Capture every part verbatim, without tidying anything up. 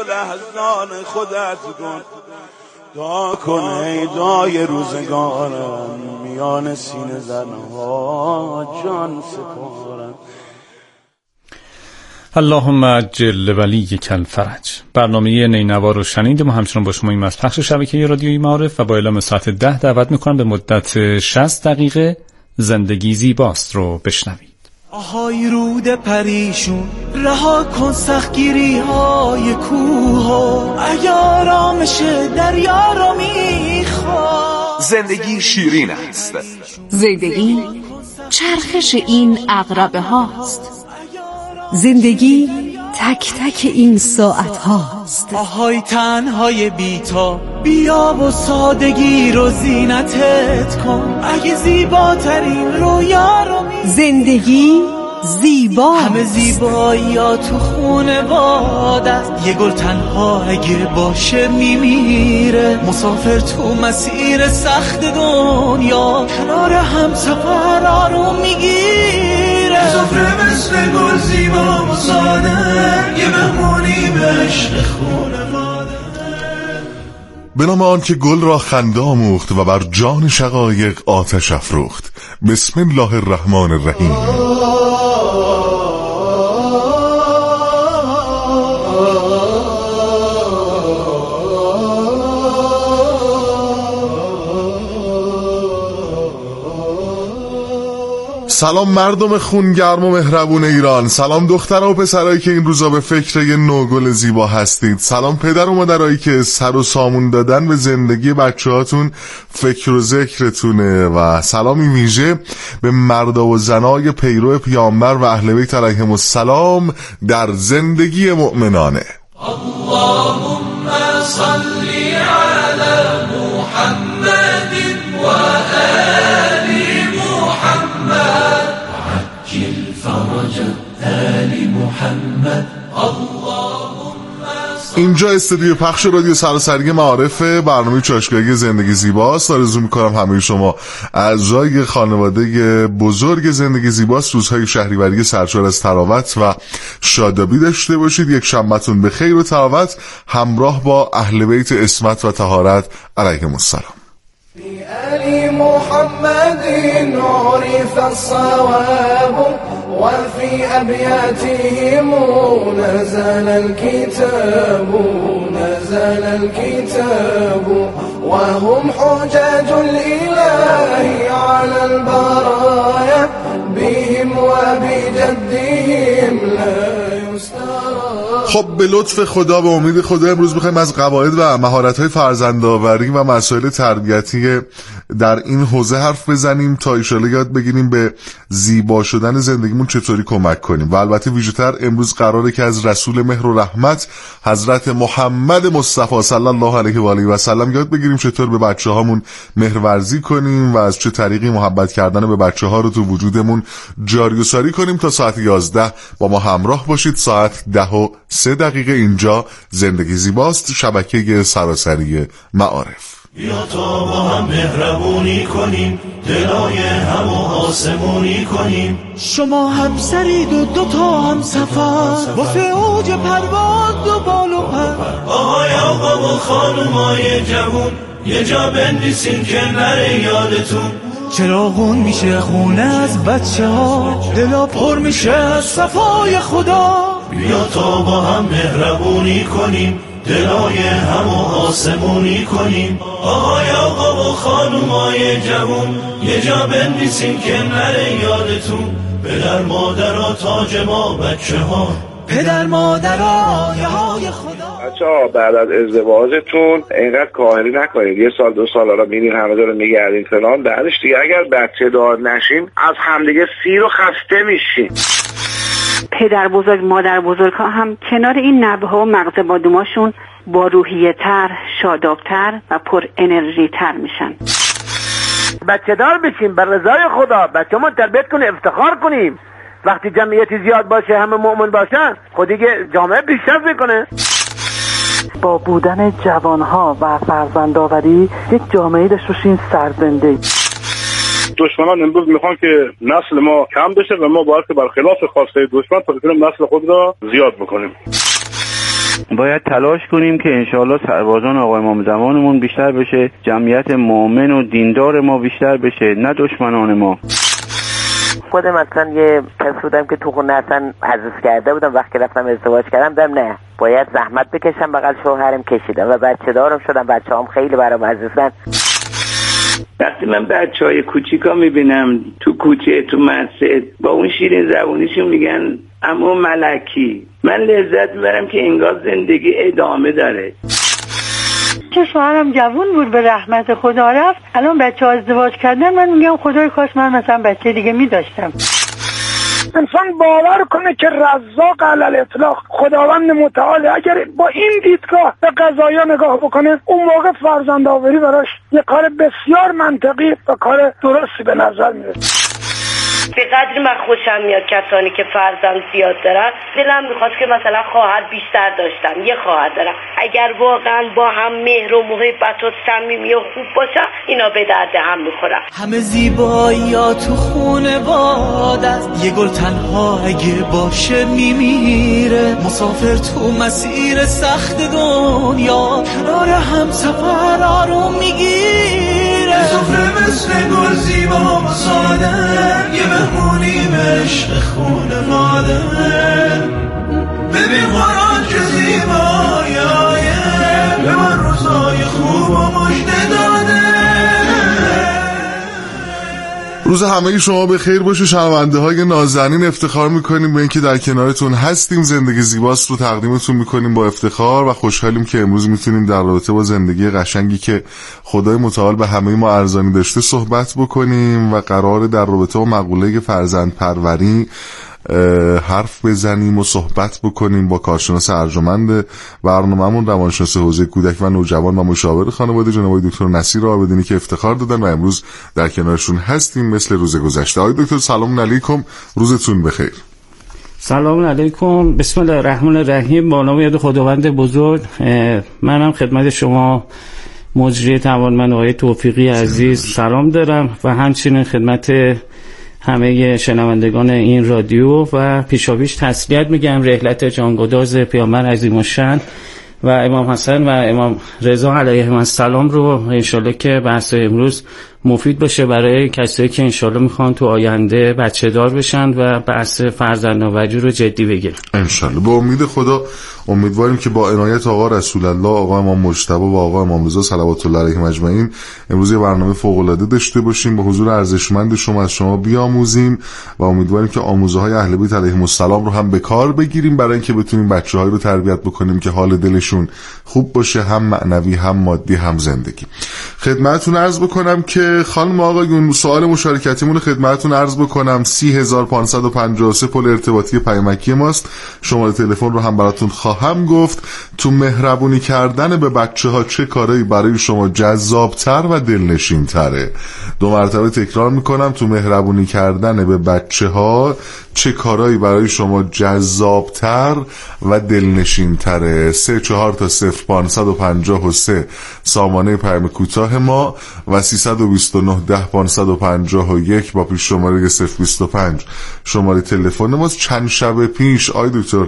لحظان خودت کن، دعا کن ای دعای روزگارم، میان سینه زنها جان سپارم. اللهم عجل ولیک الفرج. برنامه نینوا رو شنیدیم و همچنان با شما این از پخش شبکه رادیویی معارف و با اعلام ساعت ده دعوت میکنم به مدت شصت دقیقه زندگی زیباست رو بشنوید. آهای رود پریشون رها کن سختگیری های کوه، اگر آرامش دریا را میخواد. زندگی شیرین است، زندگی چرخش این عقربه هاست، زندگی تک تک این ساعت هاست. آهای تنهای بیتا بیا و سادگی رو زینتت کن، اگه زیباترین رویا رو می زندگی زیبا، همه زیبایی ها تو خونه باد است. یه گل تنها اگه باشه میمیره، مسافر تو مسیر سخت دنیا کنار هم سفر آروم میگیره. مسافر مثل گل زیبا و ساده، یه مهمونی به عشق خونه باده. به نام آن که گل را خنده آموخت و بر جان شقایق آتش افروخت. بسم الله الرحمن الرحیم. سلام مردم خونگرم و مهربون ایران، سلام دخترها و پسرایی که این روزا به فکر یه نوگل زیبا هستید، سلام پدر و مادرایی که سر و سامون دادن به زندگی بچه هاتون فکر و ذکرتونه، و سلامی ویژه به مردا و زنای پیرو پیامبر و اهل بیت علیهم السلام در زندگی مؤمنانه. اللهم صل علی محمد و آل محمد عجل فرج آل محمد. اینجا استودیو پخش رادیو سراسری معارفه، برنامه چاشتگاهی زندگی زیباست. آرزو میکنم همه شما اعضای خانواده بزرگ زندگی زیباست روزهای شهریوری سرشار از تراوت و شادابی داشته باشید. یک شنبهتون به خیر و تراوت همراه با اهل بیت عصمت و طهارت علیهم السلام. بآل محمد عرف الصواب وفي أبياتهم نزل الكتاب نزل الكتاب وهم حجاج الإله على البرايا بهم وبجدهم لا يسترى. خب به لطف خدا و امید خدا امروز می‌خوایم از قواعد و مهارت‌های فرزندآوری و مسائل تربیتی در این حوزه حرف بزنیم تا ایشالا یاد بگیریم به زیبا شدن زندگیمون چطوری کمک کنیم. و البته ویژه‌تر امروز قراره که از رسول مهر و رحمت حضرت محمد مصطفی صلی الله علیه و آله و سلم یاد بگیریم چطور به بچه‌هامون مهرورزی کنیم و از چه طریقی محبت کردن به بچه‌ها رو تو وجودمون جاری و ساری کنیم. تا ساعت یازده با ما همراه باشید. ساعت ده و سه دقیقه اینجا زندگی زیباست، شبکه سراسری معارف. بیا تا با هم مهربونی کنیم، دلای هم و آسمونی کنیم. شما هم سرید و دو تا هم سفر، واسه اوج پرواز دو بال و پر. آقای آقا و خانومای جوون یه جا بندیسین که نره یادتون. چراغون میشه خونه از بچه ها، دلا پر میشه از صفای خدا. بیا تا با هم مهربونی کنیم، دلای هم و آسمونی کنیم. آقای آقا و خانومای جوون یه جا بندیسین که نره یادتون. پدر مادرها تاج ما بچه ها، پدر مادرها آیه های خدا. بچه ها بعد از ازدواجتون اینقدر کاهلی نکنید. یه سال دو سال را میرین همه داره میگردین فلان، بعدش دیگه اگر بچه دار نشین از همدیگه سیر و خسته میشین. پدر بزرگ مادر بزرگ ها هم کنار این نبه ها و مغز بادوماشون با روحیه تر، شادابتر و پر انرژی تر میشن. بچه دار بشیم بر رضای خدا، بچه ما تربیت کنیم، افتخار کنیم. وقتی جمعیتی زیاد باشه همه مؤمن باشن خود دیگه جامعه پیشرفت میکنه. با بودن جوانها و فرزندآوری یک جامعه داشته باشیم سرزنده. دشمنان امروز میخوان که نسل ما کم بشه و ما باید که برخلاف خواسته دشمن تا بتونیم نسل خود را زیاد بکنیم. باید تلاش کنیم که انشاءالله سربازان آقای امام زمانمون بیشتر بشه، جمعیت مؤمن و دیندار ما بیشتر بشه، نه دشمنان ما. خودم مثلا یه کس بودم که تو خونه اصلا عزیز کرده بودم، وقتی رفتم ازدواج کردم دم نه باید زحمت بکشم، بغل شوهرم کشیدم و بچه دارم شدم، بچه هم خیلی برام عزیزن. وقتی من بچه های کوچیکا میبینم تو کوچه تو مسجد با اون شیرین زبونیشون میگن اما ملکی، من لذت میبرم که انگار زندگی ادامه داره. که شوهرم جوون بود به رحمت خدا رفت، الان بچه ها ازدواج کردن، من میگم خدای کاش من مثلا بچه دیگه میداشتم. انسان باور کنه که رزاق علی الاطلاق خداوند متعال اگر با این دیدگاه به قضایا نگاه بکنه، اون موقع فرزندآوری براش یه کار بسیار منطقی و کار درستی به نظر میرسه. به قدری من خوشم میاد کسانی که فرزند زیاد دارن. دلم میخواست که مثلا خواهر بیشتر داشتم، یه خواهر دارم، اگر واقعا با هم مهر و محبت و صمیمی و خوب باشن اینا به درد هم میخورن. همه زیبایی ها تو خونه باد است، یه گل تنها اگه باشه میمیره، مسافر تو مسیر سخت دنیا کنار هم سفر آروم میگیره، سفره مثل گل زیبا و ساده، یه مهمونی به عشق خونه مادر، ببین قرآن چه زیبایی آیه به من روزای خوب و مژده داده. روز همه شما به خیر باشه شنونده های نازنین. افتخار میکنیم به اینکه در کنارتون هستیم. زندگی زیباست رو تقدیمتون میکنیم با افتخار و خوشحالیم که امروز میتونیم در رابطه با زندگی قشنگی که خدای متعال به همه ما ارزانی داشته صحبت بکنیم و قراره در رابطه با مقوله فرزند پروری حرف بزنیم و صحبت بکنیم با کارشناس ارجمند برنامه‌مون، روانشناس حوزه کودک و نوجوان و مشاور خانواده جناب دکتر نصیر آبدینی که افتخار دادن و امروز در کنارشون هستیم مثل روز گذشته. آقای دکتر سلام علیکم، روزتون بخیر. سلام علیکم، بسم الله الرحمن الرحیم. با نام یاد خداوند بزرگ. منم خدمت شما مجری توانمند آقای توفیقی عزیز سلام دارم و همچنین خدمت همه شنوندگان این رادیو و پیشاپیش تسلیت میگم رحلت جانگداز پیامبر عظیم الشأن و امام حسن و امام رضا علیهم السلام رو انشالله که بحث امروز مفید باشه برای کسایی که انشالله میخوان تو آینده بچه دار بشن و بحث فرزندآوری رو جدی بگیرن انشالله. به امید خدا امیدواریم که با عنایت آقا رسول الله، آقا امام مجتبی و آقا امام رضا صلوات الله علیهم اجمعین امروز یه برنامه فوق العاده داشته باشیم، با حضور ارزشمند شما از شما بیاموزیم و امیدواریم که آموزه های اهل بیت علیهم السلام رو هم به کار بگیریم برای اینکه بتونیم بچه‌ها رو تربیت بکنیم که حال دلشون خوب باشه، هم معنوی هم مادی هم زندگی. خدمتتون عرض بکنم که خانم آقایون سوال مشارکتیمون رو خدمتتون عرض بکنم. سی هزار پانصد و پنجاه و سه پل ارتباطی پیامکی ماست. شماره تلفن رو هم براتون خواهم گفت. تو مهربونی کردن به بچه ها چه کارهایی برای شما جذابتر و دلنشین تره؟ دو مرتبه تکرار میکنم، تو مهربونی کردن به بچه ها چه کارهایی برای شما جذابتر و دلنشین تره؟ سه چهار تا صفر پانصد و پنجاه و سه سامانه پیام کوتاه ما و سیصد و بیست و نه ده پانصد و پنجاه و یک با پیش شماره صفر بیست و پنج شماره تلفن ماست. چند شب پیش آی دکتر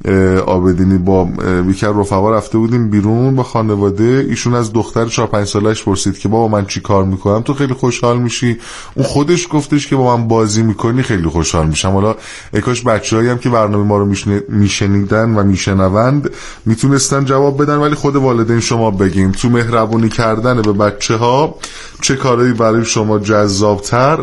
آبدینی با بیکر رفقا رفته بودیم بیرون با خانواده. ایشون از دختر چهار پنج سالش پرسید که بابا من چی کار میکنم تو خیلی خوشحال میشی؟ اون خودش گفتش که با من بازی میکنی خیلی خوشحال میشم. حالا اکاش بچه‌هایی هم که برنامه ما رو میشنیدن و میشنوند میتونستن جواب بدن، ولی خود والدین شما بگین تو مهربونی کردن به بچه ها چه کارهایی برای شما جذابتر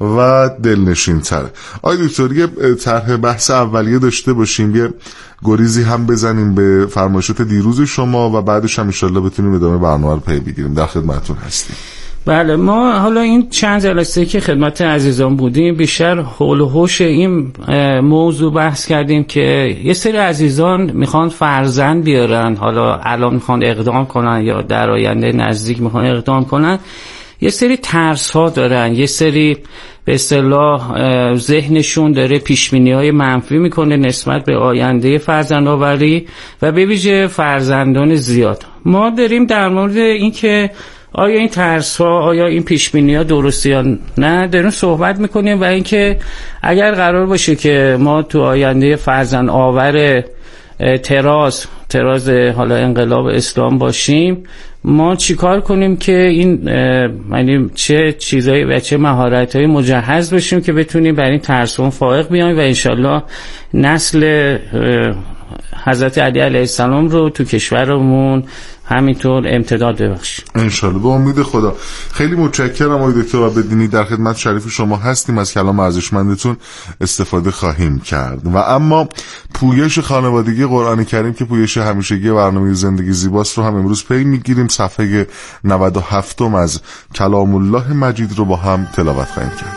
و دلنشین‌تر؟ آقای دکتر یه طرح بحث اولیه داشته باشیم، یه گریزی هم بزنیم به فرمایشات دیروز شما و بعدش هم انشالله بتونیم ادامه برنامه رو پی بگیریم. در خدمتتون هستیم. بله، ما حالا این چند جلسه که خدمت عزیزان بودیم بیشتر حول و حوش این موضوع بحث کردیم که یه سری عزیزان میخوان فرزند بیارن، حالا الان میخوان اقدام کنن یا در آینده نزدیک میخوان اقدام کنن، یه سری ترس ها دارن، یه سری به اصطلاح ذهنشون داره پیشبینی‌های منفی میکنه نسبت به آینده فرزندآوری و به ویژه فرزندان زیاد. ما داریم در مورد این که آیا این ترس ها، آیا این پیشبینی ها درسته یا نه داریم صحبت میکنیم و اینکه اگر قرار باشه که ما تو آینده فرزند آور تراز تراز حالا انقلاب اسلام باشیم، ما چیکار کنیم که این یعنی چه چیزایی و چه مهارت‌های مجهز بشیم که بتونیم بر این ترسون فائق بیایم و انشالله نسل حضرت علی علیه السلام رو تو کشورمون همینطور امتداد ببخشیم انشالله به امید خدا. خیلی متشکرم آقای دکتر عابدینی، در خدمت شریف شما هستیم، از کلام ارزشمندتون استفاده خواهیم کرد. و اما پویش خانوادگی قرآن کریم که پویش همیشگی برنامه زندگی زیباست رو هم امروز پی میگیریم. صفحه نود و هفت از کلام الله مجید رو با هم تلاوت خواهیم کرد.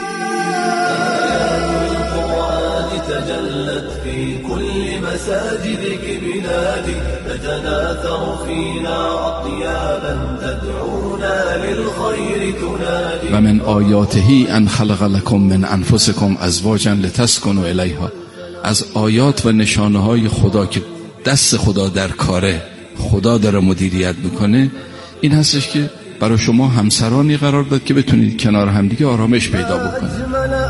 مساجدك بلادي تتناثر فينا أطيابا تدعونا للخير تنادي ومن آياته أن خلق لكم من أنفسكم أزواجا لتسكنوا إليها. از آیات و نشانه های خدا که دست خدا در کاره، خدا داره مدیریت میکنه، این هستش که برای شما همسرانی قرار داد که بتونید کنار همدیگه آرامش پیدا بکنید.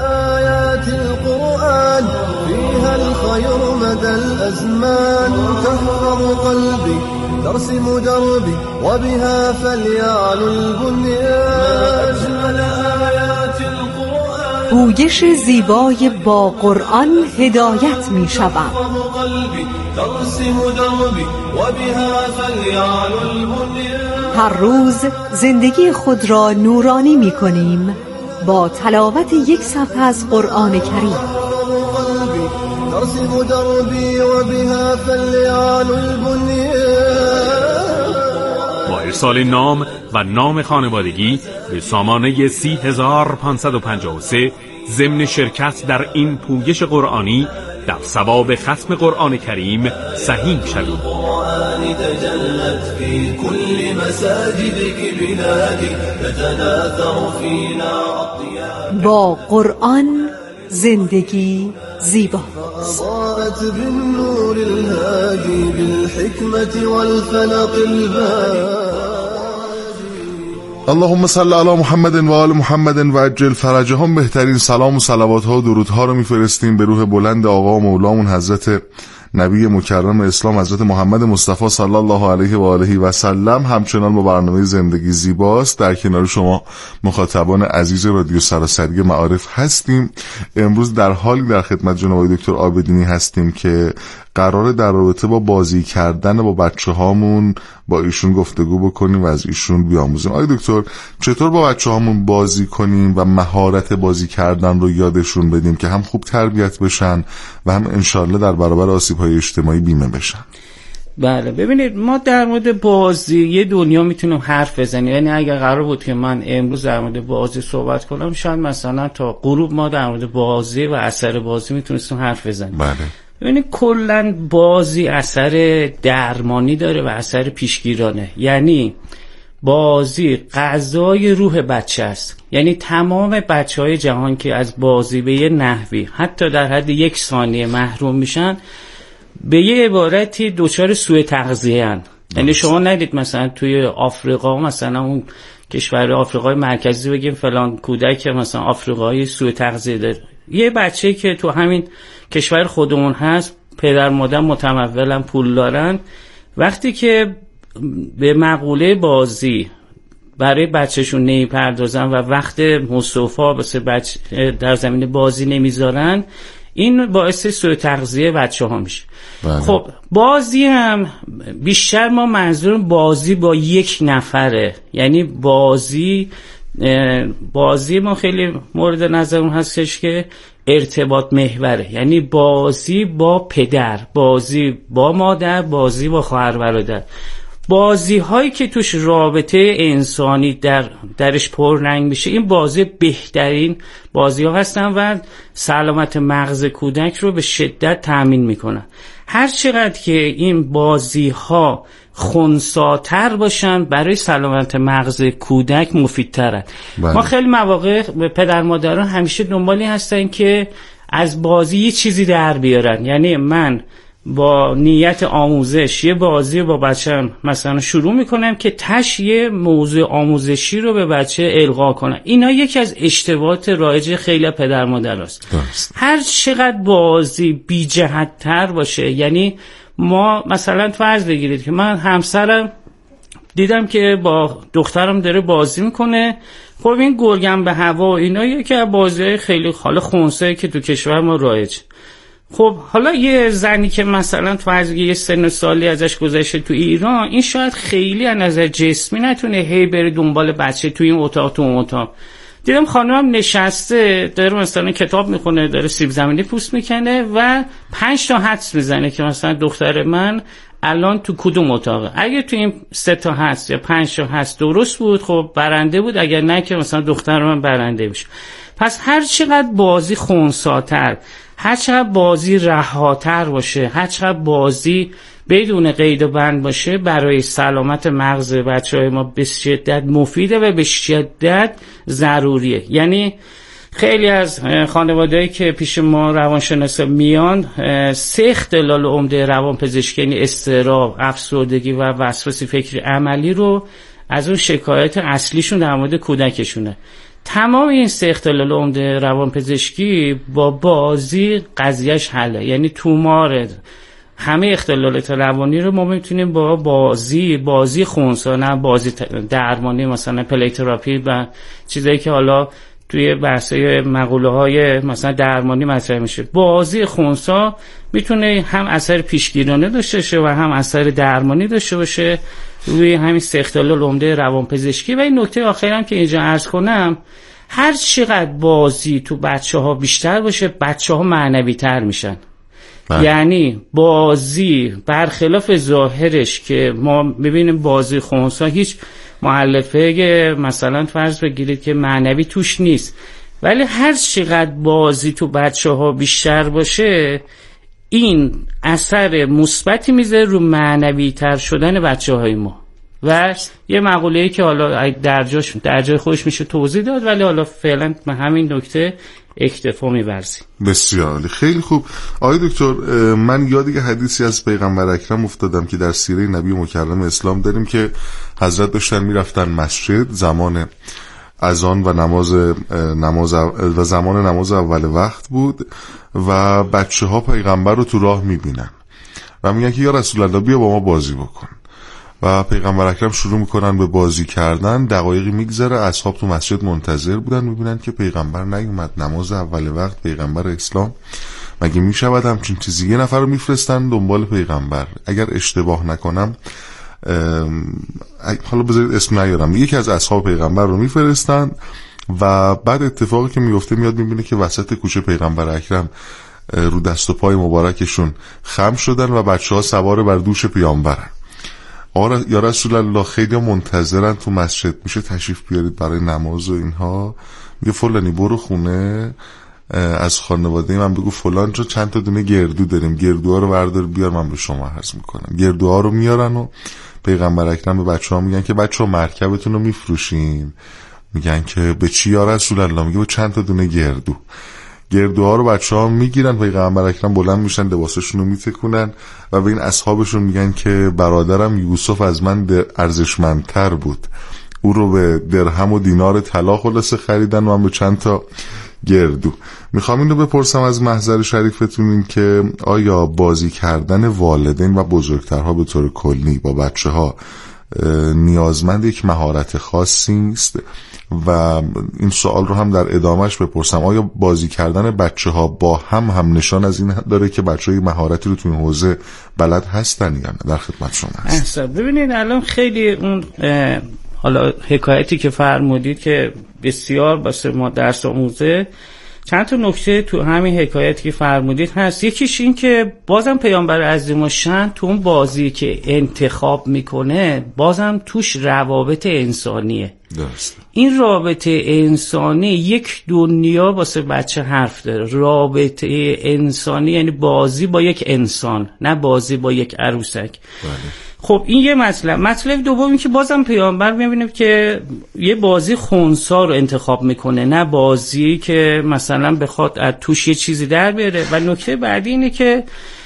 الخير مدى الأزمان تحفظ قلبي ترسم دربي وبها فليعلو البنيان أجمل آيات القرآن. پویش زیبای با قرآن هدایت می شود. هر روز زندگی خود را نورانی می کنیم با تلاوت یک صفحه از قرآن کریم. ترسم دربي وبها فليعلو البنيان. با ارسال نام و نام خانوادگی به سامانه سی هزار پانصد و پنجاه و سه ضمن شرکت در این پویش قرآنی در ثواب ختم قرآن کریم سهیم شوید. با قرآن زندگی زیبا. أضاءت بالنور الهادي بالحكمة والفلق الباهي. اللهم صل علی محمد و آل محمد و عجل فرجهم. بهترین سلام و صلوات ها و درودها رو میفرستیم به روح بلند آقا و مولامون حضرت نبی مکرم اسلام حضرت محمد مصطفی صلی الله علیه و آله و سلم. همچنان با برنامه زندگی زیباست در کنار شما مخاطبان عزیز رادیو سراسری معارف هستیم. امروز در حالی در خدمت جناب دکتر عابدینی هستیم که قراره در رابطه با بازی کردن با بچه هامون با ایشون گفتگو بکنیم و از ایشون بیاموزیم. آقای دکتر، چطور با بچه هامون بازی کنیم و مهارت بازی کردن رو یادشون بدیم که هم خوب تربیت بشن و هم انشالله در برابر آسیب‌های اجتماعی بیمه بشن؟ بله ببینید، ما در مورد بازی یه دنیا میتونیم حرف بزنیم. یعنی اگر قرار بود که من امروز در مورد بازی صحبت کنم، شاید مثلا تا غروب ما در مورد بازی و اثر بازی میتونستیم حرف بزنیم. بله. یعنی کلن بازی اثر درمانی داره و اثر پیشگیرانه. یعنی بازی غذای روح بچه است. یعنی تمام بچه های جهان که از بازی به یه نحوی حتی در حد یک ثانیه محروم میشن، به یه عبارتی دچار سوء تغذیه هن. یعنی شما ندید مثلا توی آفریقا، مثلا اون کشور آفریقای مرکزی بگیم فلان کودک که مثلا آفریقای سوء تغذیه داره، یه بچه که تو همین کشور خودمون هست، پدر مادر متمولن، پول دارن، وقتی که به مقوله بازی برای بچهشون نمیپردازن و وقت مصطفی واسه بچه در زمین بازی نمیذارن، این باعث سوء تغذیه بچه ها میشه. بله. خب بازی هم بیشتر ما منظور بازی با یک نفره. یعنی بازی بازی ما خیلی مورد نظرمون هستش که ارتباط محوره. یعنی بازی با پدر، بازی با مادر، بازی با خواهر برادر. بازی هایی که توش رابطه انسانی در درش پررنگ میشه، این بازی بهترین بازی ها هستن و سلامت مغز کودک رو به شدت تأمین میکنن. هر چقدر که این بازی ها خنثی‌تر باشن، برای سلامت مغز کودک مفیدترن. ما خیلی مواقع پدر مادران همیشه دنبالی هستن که از بازی یه چیزی در بیارن. یعنی من با نیت آموزش یه بازی با بچه‌م مثلا شروع میکنم که تش یه موضوع آموزشی رو به بچه القا کنم. اینا یکی از اشتباهات رایج خیلی پدر مادر است. هر چقدر بازی بی جهت تر باشه، یعنی ما مثلا فرض بگیرید که من همسرم دیدم که با دخترم داره بازی میکنه، خب این گرگم به هوا و اینا یکی از بازی‌های خیلی حالا خنثی که تو کشور ما رایج. خب حالا یه زنی که مثلا فرض یه سن سالی ازش گذشته تو ایران، این شاید خیلی از نظر جسمی نتونه هی بره دنبال بچه تو این اتاق تو اون اتاق. دیدم خانمم نشسته داره مثلا کتاب میخونه، داره سیب زمینی پوست میکنه و پنج تا حدس میزنه که مثلا دختر من الان تو کدوم اتاقه. اگه تو این سه تا هست یا پنج تا هست درست بود، خب برنده بود، اگر نه که مثلا دختر من برنده میشه. پس هر چقدر بازی خنثی‌تر، هر چقدر بازی رهاتر باشه، هر چقدر بازی بدون قید و بند باشه، برای سلامت مغز بچه‌های ما به شدت مفیده و به شدت ضروریه. یعنی خیلی از خانواده‌ای که پیش ما روانشناسا میان، سه اختلال عمده روانپزشکی یعنی اضطراب، افسردگی و وسواس فکری عملی رو از اون شکایت اصلیشون در مورد کودکشونه. تمام این سه اختلال عمده روانپزشکی با بازی قضیهش حله. یعنی تومار همه اختلالات روانی رو ما میتونیم با بازی بازی خنثی، نه بازی درمانی مثلا پلی تراپی و چیزایی که حالا توی بحث‌های مقوله‌های مثلا درمانی مطرح میشه، بازی خنثی میتونه هم اثر پیشگیرانه داشته باشه و هم اثر درمانی داشته باشه روی همین سه اختلال عمده روانپزشکی. و این نکته آخری هم که اینجا عرض کنم، هر چقدر بازی تو بچه‌ها بیشتر باشه، بچه‌ها معنوی‌تر میشن. بله. یعنی بازی برخلاف ظاهرش که ما ببینیم بازی خنثی هیچ مؤلفه مثلا فرض بگیرید که معنوی توش نیست، ولی هر چقدر بازی تو بچه‌ها بیشتر باشه، این اثر مثبتی میذاره رو معنوی تر شدن بچه‌های ما. و یه مقوله‌ای که حالا در جاش در جای خودش میشه توضیح داد، ولی حالا فعلا به همین نکته اکتفا می‌ورزیم. بسیار خیلی خوب. آقای دکتر، من یاد یه حدیثی از پیغمبر اکرم افتادم که در سیره نبی مکرم اسلام داریم که حضرت داشتن میرفتن مسجد زمان اذان و نماز نماز و زمان نماز اول وقت بود و بچه ها پیغمبر رو تو راه میبینن و میگن که یا رسول الله بیا با ما بازی بکن. و پیغمبر اکرم شروع میکنن به بازی کردن. دقایقی میگذره، اصحاب تو مسجد منتظر بودن، میبینن که پیغمبر نیومد. نماز اول وقت پیغمبر اسلام، مگه میشود همچین چیزی؟ یه نفر رو میفرستن دنبال پیغمبر. اگر اشتباه نکنم، حالا بذارید اسم نیارم، یکی از اصحاب پیغمبر رو میفرستن و بعد اتفاقی که میفته میاد میبینه که وسط کوچه پیغمبر اکرم رو دست و پای مبارکشون خم شدن و بچه ها سوار بر دوش پیامبرن. آره یا رسول الله، خیلی منتظرن تو مسجد، میشه تشریف بیارید برای نماز و اینها؟ میگه فلانی برو خونه از خانواده من بگو فلان جا چند تا دونه گردو داریم، گردوها رو بردار بیار من به شما عرض میکنم. گردوها رو میارن و پیغمبر اکرم به بچه ها میگن که بچه ها مرکبتون رو میفروشین. میگن که به چی یا رسول الله؟ میگه به چند تا دونه گردو. گردوها رو بچه ها میگیرن، پیغمبر اکرم بلند میشن، لباسشون رو میتکونن و به این اصحابشون میگن که برادرم یوسف از من ارزشمندتر بود، او رو به درهم و دینار طلا خلاصه خریدن و هم به چند تا گردو. میخوام این رو بپرسم از محضر شریفتون، این که آیا بازی کردن والدین و بزرگترها به طور کلی با بچه ها نیازمند یک مهارت خاصی است؟ و این سوال رو هم در ادامهش بپرسم، آیا بازی کردن بچه ها با هم هم نشان از این داره که بچه های مهارتی رو تو این حوزه بلد هستن یا نه؟ در خدمت شما هست. ببینید الان خیلی اون حالا حکایتی که فرمودید که بسیار واسه ما درس آموزه، چند تا نکته تو همین حکایتی که فرمودید هست. یکیش این که بازم پیامبر عظیم الشأن تو اون بازی که انتخاب میکنه بازم توش روابط انسانیه. درست. این رابطه انسانی یک دنیا واسه بچه حرف داره. رابطه انسانی یعنی بازی با یک انسان، نه بازی با یک عروسک. بله. خب این یه مطلب. مطلب دومی که بازم پیامبر میبینیم که یه بازی خنثی رو انتخاب میکنه، نه بازی که مثلا بخواد از توش یه چیزی در بیاره. و نکته بعدی اینه که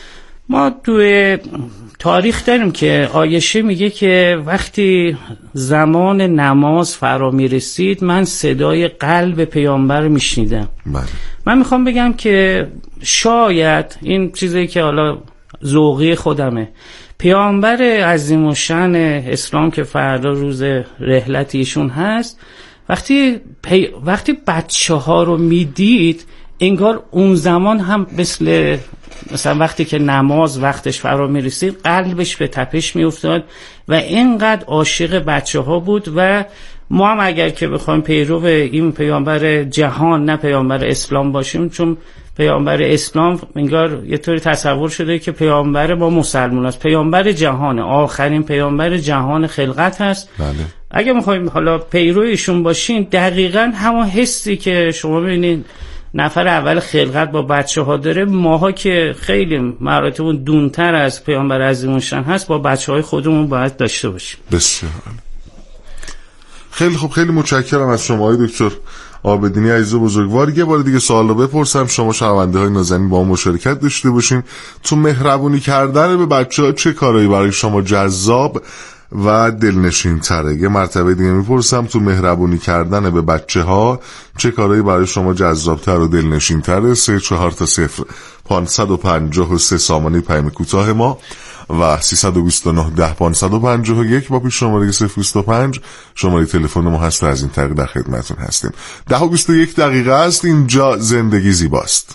ما توی تاریخ داریم که عایشه میگه که وقتی زمان نماز فرا میرسید من صدای قلب پیامبر میشنیدم. من میخوام بگم که شاید این چیزی که حالا ذوقی خودمه، پیامبر عظیم الشأن اسلام که فردا روز رحلت ایشون هست، وقتی پی... وقتی بچه ها رو میدید انگار اون زمان هم مثل مثلا وقتی که نماز وقتش فرا میرسید قلبش به تپش میافتاد و اینقدر عاشق بچه ها بود. و ما هم اگر که بخوایم پیرو این پیامبر جهان نه پیامبر اسلام باشیم، چون پیامبر اسلام انگار یه طوری تصور شده که پیامبر ما مسلمان است، پیامبر جهان، آخرین پیامبر جهان خلقت هست. بله. اگه میخوایم حالا پیرویشون باشین دقیقاً همون حسی که شما ببینید نفر اول خلقت با بچه ها داره، ماها که خیلی مراتب دونتر از پیامبر عظیم الشأن هست با بچه های خودمون باید داشته باشیم. بسیار خیلی خوب، خیلی متشکرم از شما های دکتر عابدینی عزیز بزرگوار. یه بار دیگه سوال رو بپرسم، شما شنونده های نازنین با ما مشارکت داشته باشین. تو مهربونی کردن به بچه ها چه کارهایی برای شما جذاب و دلنشین تره؟ یه مرتبه دیگه میپرسم، تو مهربونی کردن به بچه ها چه کارهایی برای شما جذاب تر و دلنشین تره؟ سه چهار تا صفر پانصد و پنجاه و سه سامانه پیام کوتاه ما و سیصد و بیست و نه ده پانصد و پنجاه و یک با پیش شماره صفر بیست و پنج شماره تلفن ما هست. از این طریق در خدمتتون هستیم. ده و بیست و یک دقیقه است. اینجا زندگی زیباست.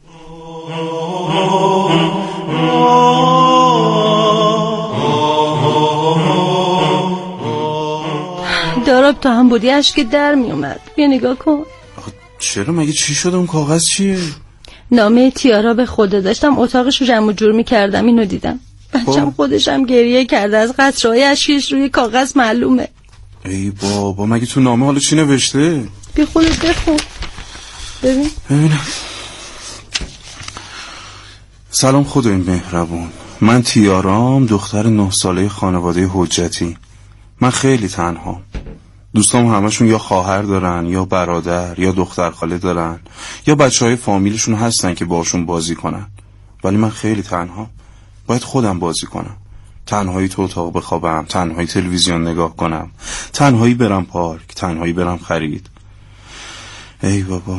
داراب تا هم بودی اشک در می اومد. بیا نگاه کن. چرا؟ مگه چی شده؟ اون کاغذ چیه؟ نامه تیارا به خدا. داشتم اتاقش رو جمع و جور می کردم اینو دیدم. بچم خودشم گریه کرده، از قطره‌های اشکش روی کاغذ معلومه. ای بابا، مگه تو نامه حالا چی نوشته؟ بیا خودت بخون ببین. ببینم. سلام خدای مهربون، من تیارام، دختر نه ساله خانواده حجتی. من خیلی تنها. دوستام همشون یا خواهر دارن یا برادر یا دختر خاله دارن یا بچهای فامیلشون هستن که باشون بازی کنن، ولی من خیلی تنها. باید خودم بازی کنم. تنهایی تو اتاق بخوابم، تنهایی تلویزیون نگاه کنم، تنهایی برم پارک، تنهایی برم خرید. ای بابا،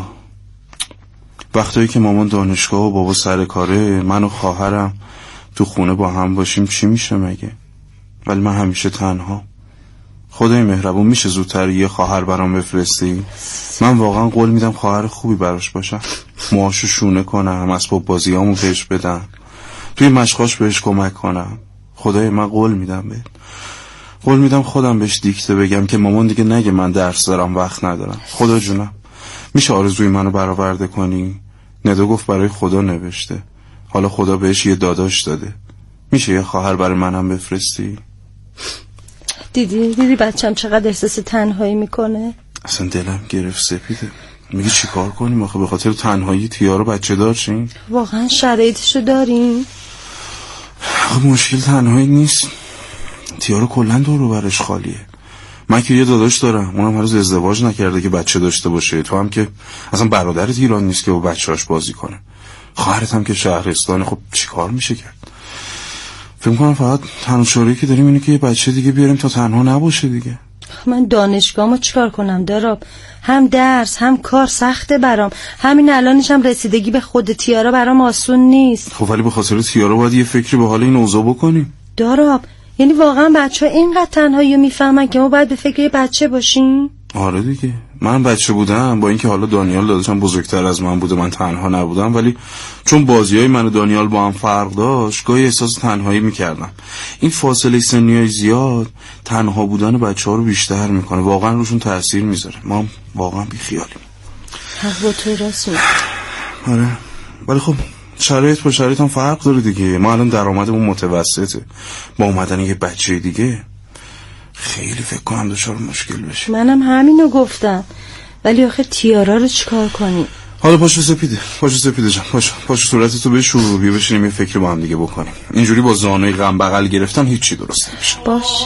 وقتایی که مامان دانشگاه و بابا سر کاره، من و خواهرم تو خونه با هم باشیم چی میشه مگه؟ ولی من همیشه تنها. خدای مهربون میشه زودتر یه خواهر برام بفرستی؟ من واقعا قول میدم خواهر خوبی براش باشم، موهاشو شونه کنم، اسباب بازیامو بهش بدم، توی مشقاش بهش کمک کنم. خدای من قول میدم بهت، قول میدم خودم بهش دیکته بگم که مامان دیگه نگه من درس دارم وقت ندارم. خدا جونم، میشه آرزوی منو برآورده کنی؟ ندا گفت برای خدا نوشته، حالا خدا بهش یه داداش داده، میشه یه خواهر برای منم بفرستی؟ دیدی دیدی بچم چقدر احساس تنهایی میکنه؟ اصلا دلم گرفت سپیده. میگه چی کار کنیم آخه به خاطر تنهایی تیارا بچه دار شیم؟ واقعا شرایطشو داریم؟ آخه مشکل تنهایی نیست، تیارا کلن دور و برش خالیه. من که یه داداش دارم، اونم هنوز ازدواج نکرده که بچه داشته باشه. تو هم که اصلا برادرت ایران نیست که با بچه‌اش بازی کنه. خواهرت هم که شهرستانه. خب چی کار میشه کرد؟ فکر کنم فقط تنها چاره‌ای که داریم اینه که یه بچه دیگه بیاریم تا تنها نباشه دیگه. من دانشگاهمو چیکار کنم داراب؟ هم درس هم کار سخته برام. همین الانش هم رسیدگی به خود تیارا برام آسون نیست. خب ولی به خاطر تیارا باید یه فکری به حال این اوضاع بکنیم. داراب یعنی واقعا بچه‌ها اینقدر تنهایی میفهمن که ما باید به فکر یه بچه باشیم؟ آره دیگه، من بچه بودم، با اینکه حالا دانیال داداشم بزرگتر از من بوده، من تنها نبودم، ولی چون بازیای من و دانیال با هم فرق داشت گاهی احساس تنهایی میکردم. این فاصله سنی زیاد تنها بودن بچه ها رو بیشتر میکنه، واقعا روشون تاثیر میذاره. ما هم واقعا بیخیالیم. حق با تو راست میگی. آره ولی خب شرایط با شرایط هم فرق داره دیگه. ما الان درآمدمون متوسطه، با اومدن یه بچه دیگه خیلی فکر کنم دچار مشکل بشه. منم همینو گفتم، ولی آخه تیارا رو چیکار کنیم؟ حالا پاشو سپیده، پاشو سپیده جان، پاشو پاشو صورتتو به شروع بیا بشینیم یه فکری با هم دیگه بکنیم. اینجوری با زانوی غم بغل گرفتن هیچی درست نمیشه. باش.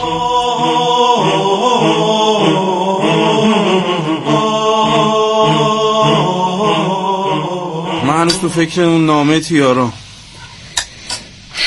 من هنوز تو فکر اون نامه تیارا.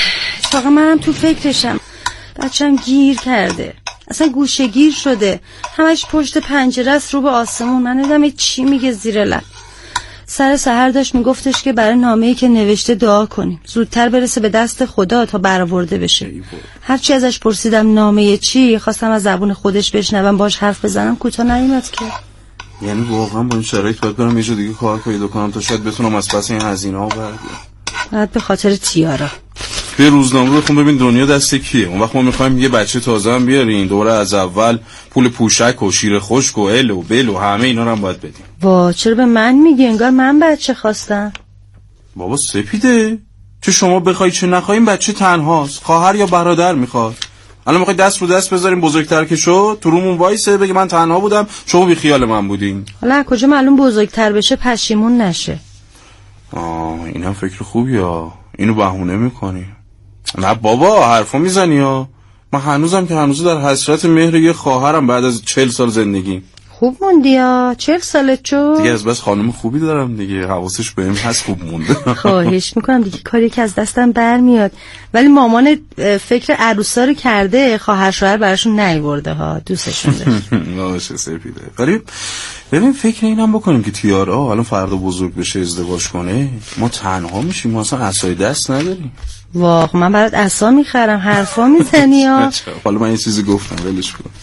اتفاقا منم تو فکرشم. بچم گیر کرده، اصلا گوشه گیر شده، همش پشت پنجره است رو به آسمون. من نمیدونم چی میگه زیر لب. سر سحر داشت میگفتش که برای نامه‌ای که نوشته دعا کنیم زودتر برسه به دست خدا تا برآورده بشه. هرچی ازش پرسیدم نامه چی، خواستم از زبون خودش بشنوم باش حرف بزنم، کوتاه نیومد که. یعنی واقعا با این شرایط باید برم یه جا دیگه کار پیدا کنم تا شاید بتونم از پس این هزینه‌ها بر بیام. بعد به خاطر تیارا به روزنامه بخون ببین دنیا دست کیه. اون وقت ما میخوایم یه بچه تازه هم بیاریم دوباره از اول پول پوشک و شیر خشک و ال و بل و همه اینا رو هم باید بدیم. وا چرا به من میگی؟ انگار من بچه خواستم. بابا سپیده، چه شما بخوای چه نخوایم بچه تنهاست، خواهر یا برادر میخواد. الان میخوای دست رو دست بذاریم بزرگتر که شد تو رومون وایسه بگه من تنها بودم شما بی خیال من بودین. حالا کجا معلوم بزرگتر بشه پشیمون نشه. آه اینم فکر خوبیه، اینو بهونه میکنی. نه بابا حرفا میزنی ها. من هنوزم که هنوز در حسرت مهر یه خواهرم بعد از چهل سال زندگی. خوب موندی ها، چهل سالت شد دیگه. از بس خانم خوبی دارم دیگه، حواسش بهم هست، خوب مونده. خواهش میکنم دیگه، کاری که از دستم برمیاد. ولی مامان فکر عروسا رو کرده، خواهر شوهر براشون نیورده ها، دوستشون داشت. ناشه سپیده. ولی ببین فکر اینم بکنیم که تیارا الان فردا بزرگ بشه ازدواج کنه ما تنها میشیم، ما اصلا عصای دست نداریم. واقعا من برات عصا میخرم، حرفا میزنی ها. حالا من یه چیزی گفتم ولش کن.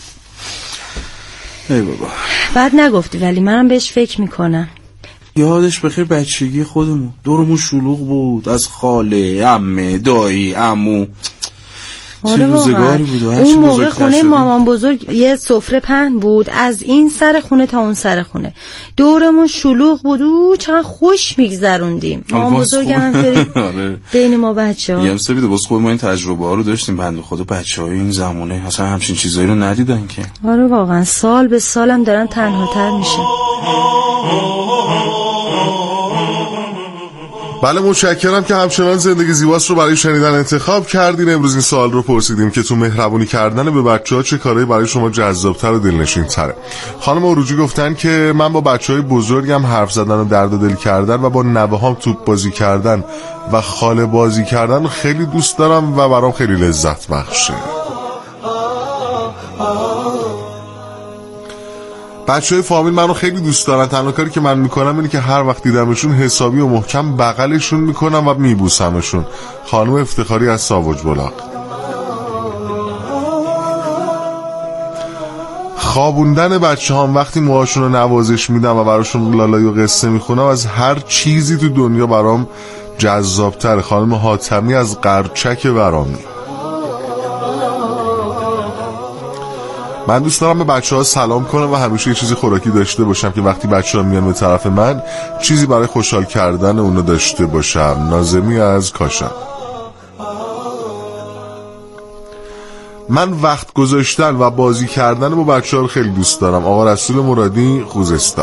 ای بابا بعد نگفتی ولی منم بهش فکر میکنم. یادش بخیر بچگی خودمون دورمون شلوغ بود، از خاله، عمه، دایی، عمو. آره واقعا اون موقع خونه مامان بزرگ یه سفره پهن بود، از این سر خونه تا اون سر خونه دورمون شلوغ بود و چقدر خوش میگذروندیم. مامان بزرگ هم آره. بین ما بچه ها یه همسه بیده باز خود ما این تجربه ها رو داشتیم. بنده خدا بچه های این زمانه اصلا همچین چیزایی رو ندیدن که. آره واقعا سال به سالم دارن تنها تر میشه. بله متشکرم که همچنان زندگی زیباست رو برای شنیدن انتخاب کردین. امروز این سوال رو پرسیدیم که تو مهربونی کردن به بچه‌ها چه کارهایی برای شما جذاب‌تر و دلنشین‌تره. خانم اوروجی گفتن که من با بچه‌های بزرگم حرف زدن و درد و دل کردن و با نوه‌هام توپ بازی کردن و خاله بازی کردن خیلی دوست دارم و برام خیلی لذت بخشه. بچه‌های فامیل منو خیلی دوست دارن. تنها کاری که من میکنم اینه که هر وقت دیدمشون حسابی و محکم بغلشون میکنم و میبوسمشون. خانم افتخاری از ساوج بلاغ. خوابوندن بچه هم وقتی موهاشون رو نوازش میدم و براشون لالای و قصه میخونم از هر چیزی تو دنیا برام جذابتر. خانم حاتمی از قرچک برامی. من دوست دارم به بچه ها سلام کنم و همیشه یه چیزی خوراکی داشته باشم که وقتی بچه ها میان به طرف من چیزی برای خوشحال کردن اونو داشته باشم. نازمی از کاشان. من وقت گذاشتن و بازی کردن با بچه ها رو خیلی دوست دارم. آقا رسول مرادی خوزستان.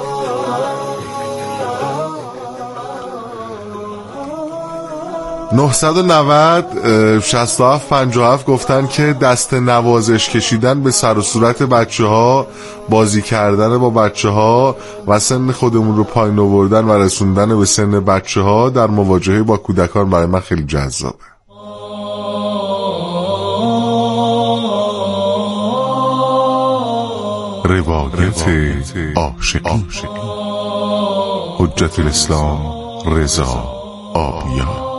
نهصد و نود شصت و هفت پنجاه و هفت گفتن که دست نوازش کشیدن به سر و صورت بچه ها، بازی کردن با بچه ها و سن خودمون رو پایین آوردن و رسوندن به سن بچه ها در مواجهه با کودکان برای من خیلی جذابه. روایت عاشقی حجت الاسلام رضا آبیار.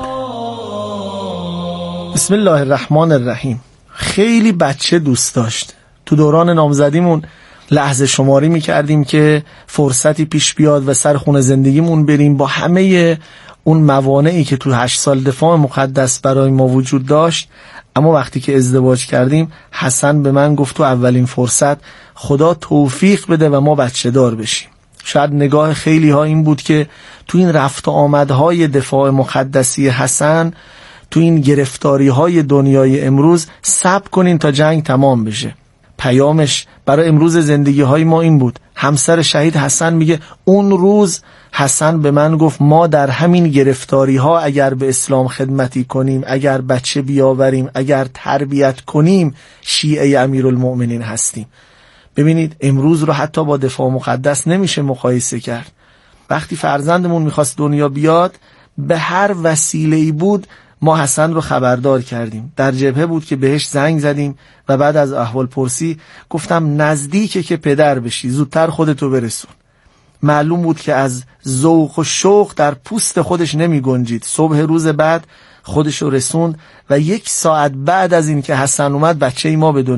بسم الله الرحمن الرحیم. خیلی بچه دوست داشت. تو دوران نامزدیمون لحظه شماری میکردیم که فرصتی پیش بیاد و سر خونه زندگیمون بریم با همه اون موانعی که تو هشت سال دفاع مقدس برای ما وجود داشت. اما وقتی که ازدواج کردیم حسن به من گفت تو اولین فرصت خدا توفیق بده و ما بچه دار بشیم. شاید نگاه خیلی ها این بود که تو این رفت و آمدهای دفاع مقدسی حسن، تو این گرفتاری های دنیای امروز صبر کنین تا جنگ تمام بشه. پیامش برای امروز زندگی های ما این بود. همسر شهید حسن میگه اون روز حسن به من گفت ما در همین گرفتاری ها اگر به اسلام خدمتی کنیم، اگر بچه بیاوریم، اگر تربیت کنیم، شیعه امیرالمؤمنین هستیم. ببینید امروز رو حتی با دفاع مقدس نمیشه مقایسه کرد. وقتی فرزندمون میخواست دنیا بیاد به هر وسیله‌ای بود ما حسن رو خبردار کردیم. در جبهه بود که بهش زنگ زدیم و بعد از احوال پرسی گفتم نزدیکه که پدر بشی، زودتر خودتو برسون. معلوم بود که از ذوق و شوق در پوست خودش نمی گنجید. صبح روز بعد خودشو رسوند و یک ساعت بعد از این که حسن اومد بچه ای ما به دنیا